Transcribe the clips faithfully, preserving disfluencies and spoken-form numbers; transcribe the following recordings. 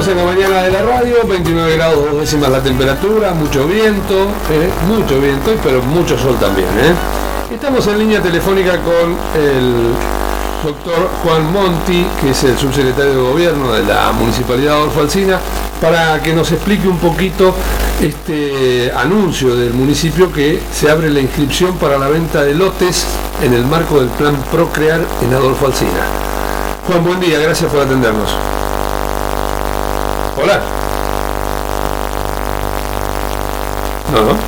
en la mañana de la radio, veintinueve grados dos décimas la temperatura, mucho viento, eh, mucho viento, pero mucho sol también. ¿eh? Estamos en línea telefónica con el doctor Juan Monti, que es el subsecretario de Gobierno de la Municipalidad de Adolfo Alsina, para que nos explique un poquito este anuncio del municipio que se abre la inscripción para la venta de lotes en el marco del plan Procrear en Adolfo Alsina. Juan, buen día, gracias por atendernos. Hola. No, no.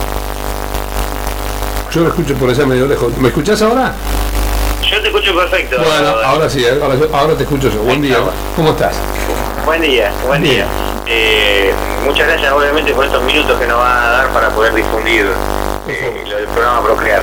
Yo lo escucho por allá medio lejos. ¿Me escuchás ahora? Yo te escucho perfecto. Bueno, ahora sí, ahora, ahora te escucho yo. Buen día. ¿Cómo estás? Buen día, buen día. Eh, muchas gracias obviamente por estos minutos que nos van a dar para poder difundir eh, lo del programa Procrear.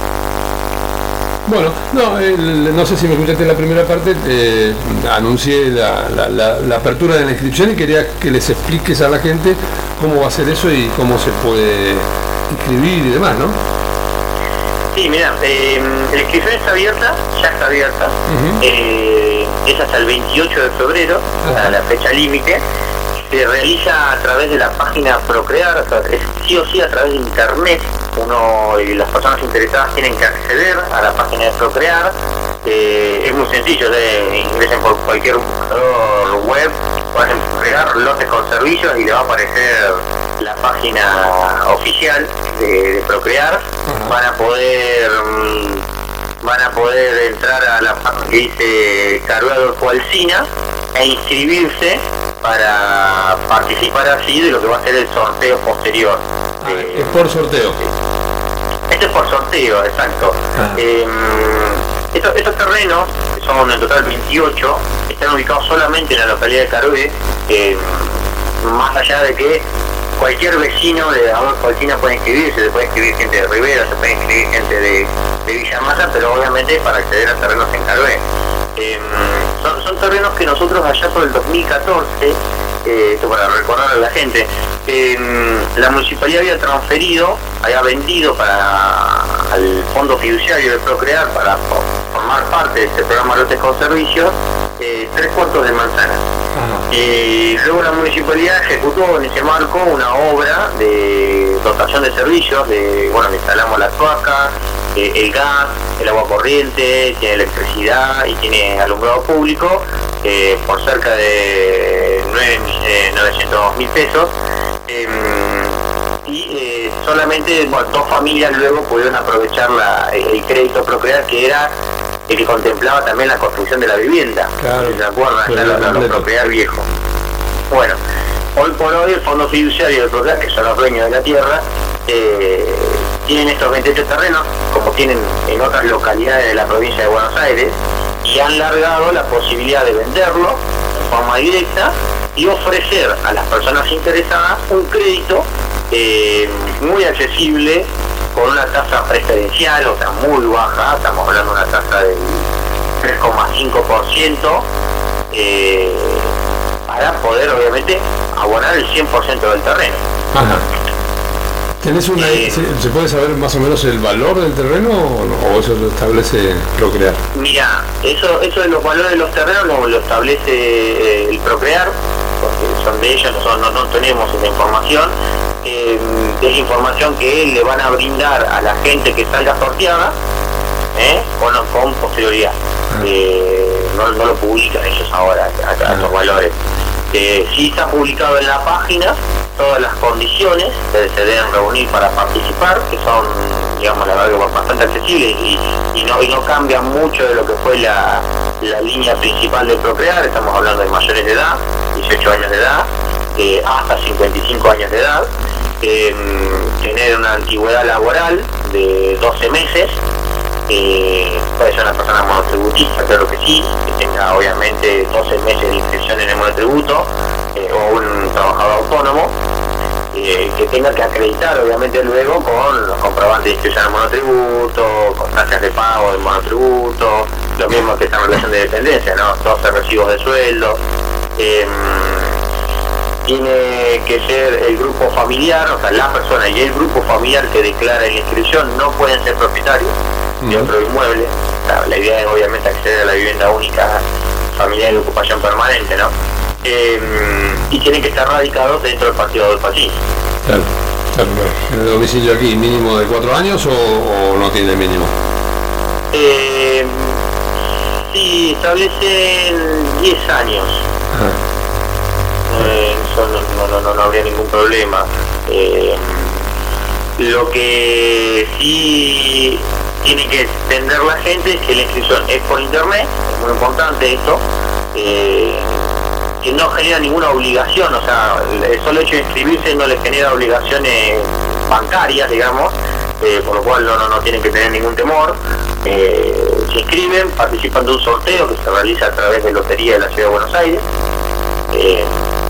Bueno, no, el, no sé si me escuchaste en la primera parte, eh, anuncié la, la, la, la apertura de la inscripción y quería que les expliques a la gente cómo va a ser eso y cómo se puede inscribir y demás, ¿no? Sí, mira, eh, la inscripción está abierta, ya está abierta, uh-huh. eh, es hasta el veintiocho de febrero, uh-huh. la fecha límite. Se realiza a través de la página Procrear, o sea, es sí o sí a través de internet. Uno y las personas interesadas tienen que acceder a la página de Procrear. Eh, es muy sencillo, de, ingresen por cualquier buscador web, pueden crear lotes con servicios y le va a aparecer la página oficial de, de Procrear. Uh-huh. Van a poder mmm, van a poder entrar a la página que dice Carué Adolfo Alsina e inscribirse para participar así de lo que va a ser el sorteo posterior. Ah, eh, es por sorteo. Esto es por sorteo, exacto. Ah. Eh, estos, estos terrenos, que son en total veintiocho, están ubicados solamente en la localidad de Carué, eh, más allá de que cualquier vecino de Adolfo Alsina puede inscribirse, se puede inscribir gente de Rivera, se puede inscribir gente de, de Villa Mata, pero obviamente para acceder a terrenos en Carué. Eh, son, son terrenos que nosotros allá por el dos mil catorce, eh, esto para recordar a la gente, eh, la municipalidad había transferido, había vendido para al fondo fiduciario de Procrear para formar parte de este programa Lotes con Servicios, eh, tres cuartos de manzana. Y luego la municipalidad ejecutó en ese marco una obra de dotación de servicios, de bueno, le instalamos las cloacas, eh, el gas, el agua corriente, tiene electricidad y tiene alumbrado público, eh, por cerca de novecientos mil pesos. Eh, y eh, solamente bueno, dos familias luego pudieron aprovechar la, el crédito Procrear, que era el que contemplaba también la construcción de la vivienda. Claro, ¿se acuerdan? Claro, claro, los Procrear viejo. Bueno, hoy por hoy el fondo fiduciario de Procrear, que son los dueños de la tierra, eh, tienen estos veintiocho terrenos, como tienen en otras localidades de la provincia de Buenos Aires, y han largado la posibilidad de venderlo en forma directa y ofrecer a las personas interesadas un crédito eh, muy accesible, con una tasa preferencial, o sea, muy baja, estamos hablando de una tasa del tres coma cinco por ciento, eh, para poder, obviamente, abonar el cien por ciento del terreno. Ajá. ¿Tenés una, eh, ¿se, ¿Se puede saber más o menos el valor del terreno o, no, o eso lo establece Procrear? Mira, eso, eso de los valores de los terrenos lo, lo establece eh, el Procrear, porque son de ellos, nosotros no, no tenemos esa información. Eh, es información que le van a brindar a la gente que salga sorteada, ¿eh? con, con posterioridad. Eh, no, no lo publican ellos ahora a, a los valores. Eh, sí está publicado en la página todas las condiciones que se deben reunir para participar, que son, digamos, la verdad, bastante accesibles y, y, no, y no cambian mucho de lo que fue la, la línea principal de Procrear. Estamos hablando de mayores de edad, dieciocho años de edad, eh, hasta cincuenta y cinco años de edad. Eh, tener una antigüedad laboral de doce meses, eh, puede ser una persona monotributista, claro que sí, que tenga obviamente doce meses de inscripción en el monotributo, eh, o un trabajador autónomo, eh, que tenga que acreditar obviamente luego con los comprobantes de inscripción al monotributo, constancias de pago del monotributo, lo mismo que esta relación de dependencia, ¿no? doce recibos de sueldo. Eh, tiene que ser el grupo familiar, o sea, la persona y el grupo familiar que declara en la inscripción no pueden ser propietarios de otro inmueble. O sea, la idea es obviamente acceder a la vivienda única familiar de ocupación permanente, ¿no? eh, y tienen que estar radicados dentro del partido del país. Claro, claro, claro. ¿El domicilio aquí mínimo de cuatro años o, o no tiene mínimo? Eh, sí, establecen diez años. Eh, eso no, no, no, no habría ningún problema. Eh, lo que sí tiene que entender la gente es que la inscripción es por internet, es muy importante esto, eh, que no genera ninguna obligación, o sea, el solo hecho de inscribirse no les genera obligaciones bancarias, digamos, eh, por lo cual no, no, no tienen que tener ningún temor. Eh, se inscriben, participan de un sorteo que se realiza a través de Lotería de la Ciudad de Buenos Aires. Eh,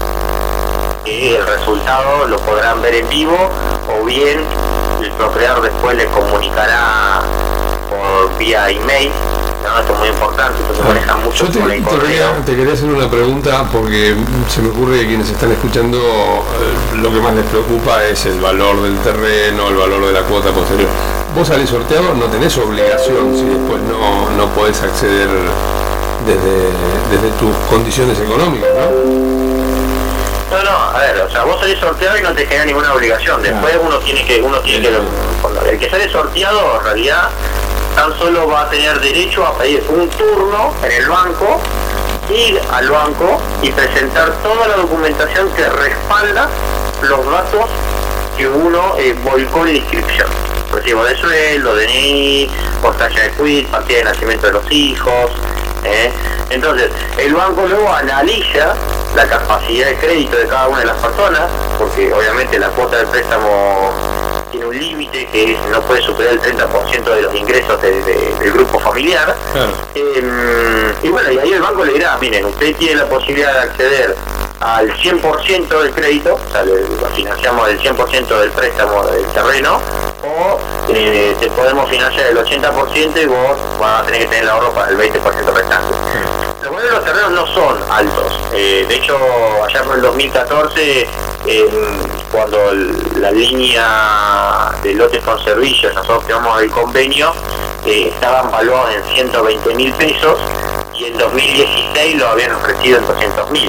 y el resultado lo podrán ver en vivo o bien el procreador después les comunicará por vía email. No, esto es muy importante, esto se maneja mucho Yo te, por el te, quería, te quería hacer una pregunta porque se me ocurre que quienes están escuchando eh, lo que más les preocupa es el valor del terreno, el valor de la cuota posterior. Vos salís sorteado, no tenés obligación si después no, no podés acceder desde, desde tus condiciones económicas, ¿no? No, no, a ver, o sea, vos salís sorteado y no te genera ninguna obligación. Después uno tiene que, uno tiene que, el que sale sorteado en realidad tan solo va a tener derecho a pedir un turno en el banco, ir al banco y presentar toda la documentación que respalda los datos que uno eh, volcó en la inscripción. Recibo de sueldo, D N I, portaje de quit, partida de nacimiento de los hijos. ¿eh? Entonces, el banco luego analiza la capacidad de crédito de cada una de las personas, porque obviamente la cuota del préstamo tiene un límite que no puede superar el treinta por ciento de los ingresos de, de, del grupo familiar. Claro. Eh, y bueno, y ahí el banco le dirá, miren, usted tiene la posibilidad de acceder al cien por ciento del crédito, o sea, le, lo financiamos el cien por ciento del préstamo del terreno, o eh, te podemos financiar el ochenta por ciento y vos vas a tener que tener el ahorro para el veinte por ciento restante. Los valores de los terrenos no son altos. Eh, de hecho, allá por el dos mil catorce, eh, cuando el, la línea de lotes con servicios, nosotros firmamos el convenio, eh, estaban valuados en ciento veinte mil pesos y en dos mil dieciséis lo habían ofrecido en doscientos mil.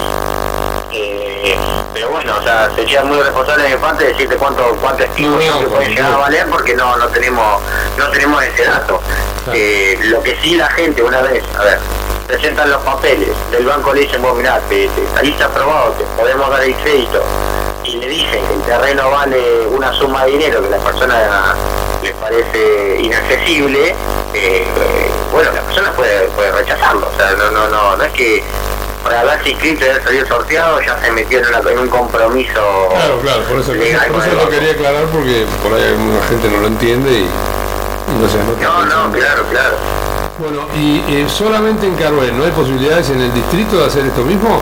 Eh, pero bueno, o sea, sería muy responsable de mi parte decirte cuánto cuánto estimo no, no, que pueden llegar a valer porque no no tenemos no tenemos ese dato. Eh, lo que sí la gente una vez, a ver, presentan los papeles del banco, le dicen, vos mirá, te, te saliste aprobado, te podemos dar el crédito, y le dicen que el terreno vale una suma de dinero que a la persona le parece inaccesible, eh, bueno, la persona puede, puede rechazarlo. O sea, no, no, no, no es que para haberse inscrito y haber salido sorteado ya se metió en, una, en un compromiso. Claro, claro, por eso, legal, por eso lo quería aclarar, porque por ahí alguna gente no lo entiende y, y no se anota. No, no, claro, claro. Bueno, y eh, solamente en Carué, ¿no hay posibilidades en el distrito de hacer esto mismo?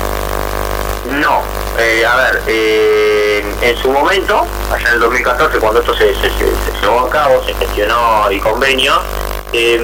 No, eh, a ver, eh, en su momento, allá en el dos mil catorce, cuando esto se, se, se, se llevó a cabo, se gestionó el convenio, eh,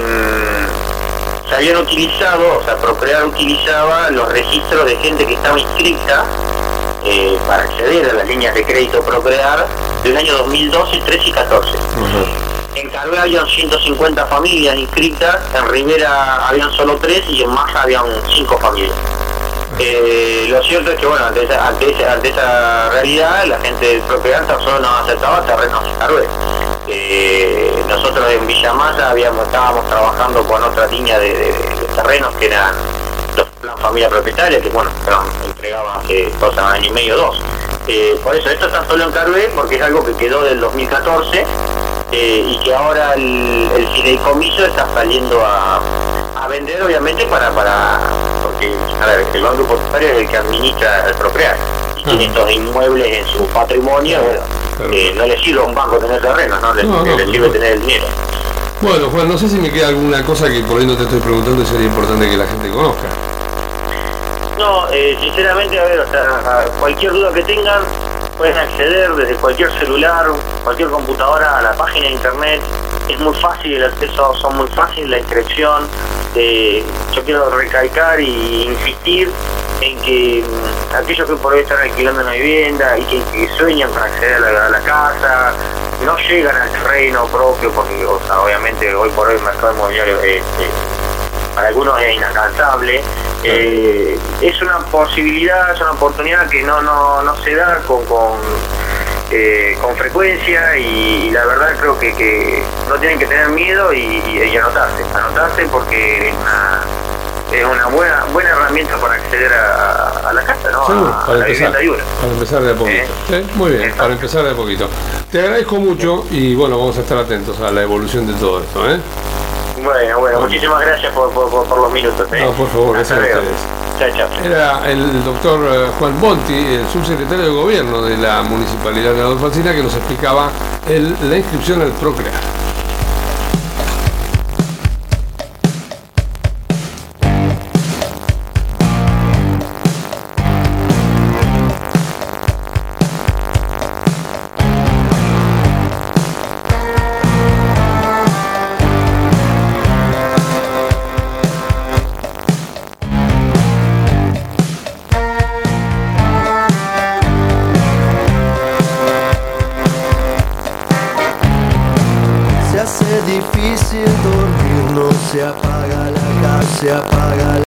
se habían utilizado, o sea, Procrear utilizaba los registros de gente que estaba inscrita eh, para acceder a las líneas de crédito Procrear del año dos mil doce, trece y catorce. Uh-huh. En Carué habían ciento cincuenta familias inscritas, en Rivera habían solo tres y en Massa habían cinco familias. Eh, lo cierto es que, bueno, ante esa, ante esa, ante esa realidad, la gente del Procrear tan solo nos aceptaba terrenos en Carué. Eh, nosotros en Villa Massa habíamos, estábamos trabajando con otra línea de, de, de terrenos que eran los plan familia propietaria, que bueno, entregaban hace dos años y medio, dos. Eh, por eso esto está solo en Carué, porque es algo que quedó del dos mil catorce. Eh, y que ahora el, el fideicomiso está saliendo a, a vender, obviamente, para, para porque a ver, el banco hipotecario es el que administra el Procrear y tiene estos inmuebles en su patrimonio. Bueno, claro. eh, no le sirve a un banco tener terrenos, no le, no, no, le sirve no. tener el dinero. Bueno, Juan, no sé si me queda alguna cosa que por ahí no te estoy preguntando y sería importante que la gente conozca. No, eh, sinceramente, a ver, o sea, cualquier duda que tengan, pueden acceder desde cualquier celular, cualquier computadora a la página de internet. Es muy fácil el acceso, son muy fácil la inscripción. Eh, yo quiero recalcar y insistir en que mmm, aquellos que por hoy están alquilando una vivienda y que, que sueñan para acceder a la, a la casa, no llegan al terreno propio, porque o sea, obviamente hoy por hoy el mercado inmobiliario es, es, para algunos es inalcanzable. Eh, es una posibilidad, es una oportunidad que no no, no se da con, con, eh, con frecuencia, y, y la verdad creo que, que no tienen que tener miedo y, y, y anotarse, anotarse porque es una, es una buena buena herramienta para acceder a, a la casa, ¿no? Sí, a, para, a la empezar, libre. para empezar de a poquito. ¿Eh? ¿Sí? Muy bien, Exacto. Para empezar de a poquito. Te agradezco mucho y bueno, vamos a estar atentos a la evolución de todo esto, ¿eh? Bueno, bueno, muchísimas gracias por, por, por, por los minutos. ¿eh? No, por favor, gracias a ustedes. Chao, chao. Era el doctor Juan Bonti, el subsecretario de Gobierno de la Municipalidad de Adolfo Alsina, que nos explicaba el, la inscripción al Procrear. Difícil dormir, no se apaga la gas, se apaga la